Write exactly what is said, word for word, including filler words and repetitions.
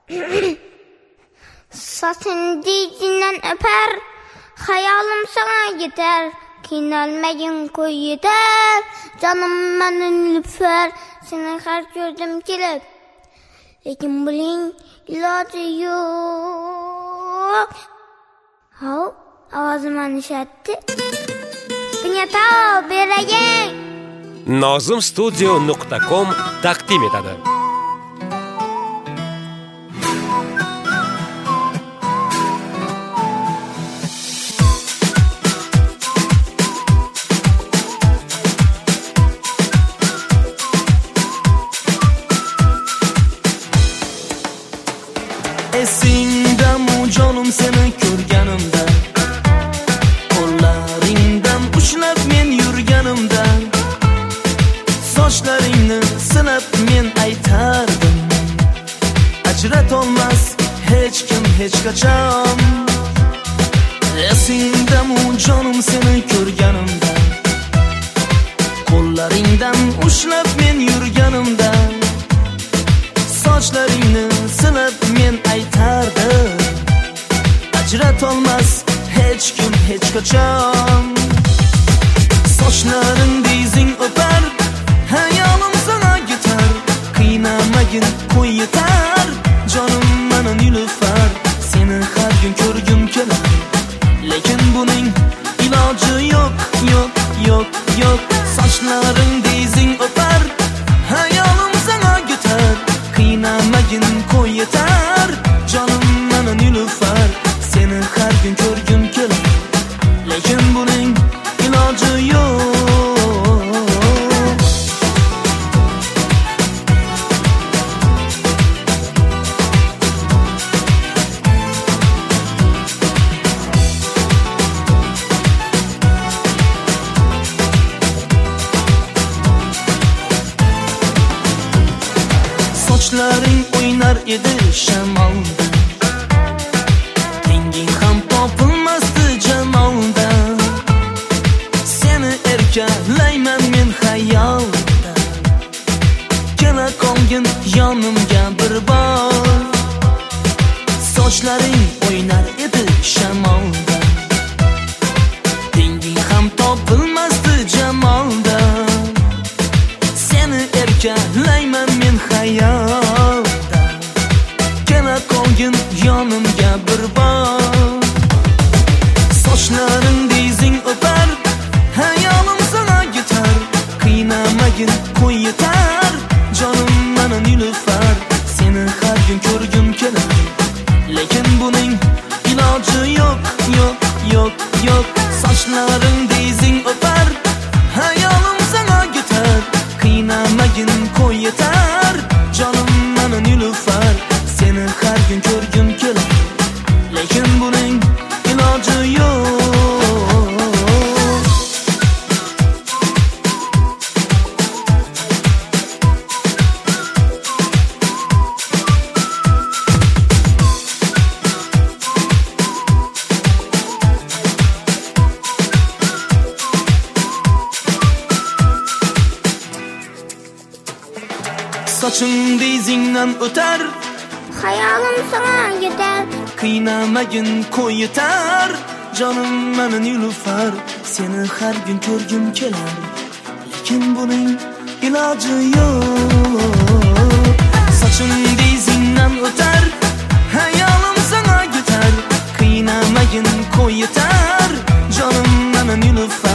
Saçın dizinden öper, hayalım sana gider. Kinalmayın koy yeter, canım benim lütfen. Seni her gördüm gelip, lekin buning ilacı yok. Hov, ovozim anishadi. Bunga tavsiya beraylik. Nozim studio nuqta com taqdim etadi. Esingdami jonim seni ko'rganimda, qo'llaringdan ushlab men yurganimda, sochlaringni silab men aytardim, ajratolmas hech kim hech qachon. Esingdami jonim seni ko'rganimda, qo'llaringdan ushlab men yurganimda, sochlaringni silab men aytardim, ajratolmas hech kim hech qachon. Sochlaring dizing o'par, hayolim sana gitar. Qiynamagin qo'y yetar, jonim mana nilufar. Seni har kun ko'rgim kelar, lekin buning iloji yo'q, yo'q, yo'q, yo'q. Sochlaring dizing o'par, hayolim sana gitar. Qiynamagin qo'y yetar, jonim mana nilufar. Seni har kun ko'rgim kelar, lekin buning iloji yo'q. Sochlaring o'ynar edi shamolda, tenging ham topilmasdi jamolda. Seni erkalayman men xayolda, kela qolgin yonimga bir bor. Sochlaring o'ynar edi shamolda, tenging ham topilmasdi jamolda. Seni erkalayman men xayolda, kela qolgin yonimga bir bor. Sochlaring dizing o'par, hayolim sana gitar. Qiynamagin qo'y yetar, jonim mana nilufar. Seni har kun ko'rgim kelar, lekin buning iloji yo'q, yo'q, yo'q, yo'q. Sochlaring dizing o'par, hayolim sana gitar. Qiynamagin qo'y yetar, jonim mana nilufar. Seni har kun ko'rgim kelar, lekin buning iloji yo'q. Soching dizingdan o'tar, Hayolim sana gider. qiynamagin qo'y yetar, jonim mana nilufar. Seni har kun ko'rgim kelar, lekin buning iloji yo'q. Soching dizingdan o'tar, hayolim sana gitar. Qiynamagin qo'y yetar, jonim mana nilufar.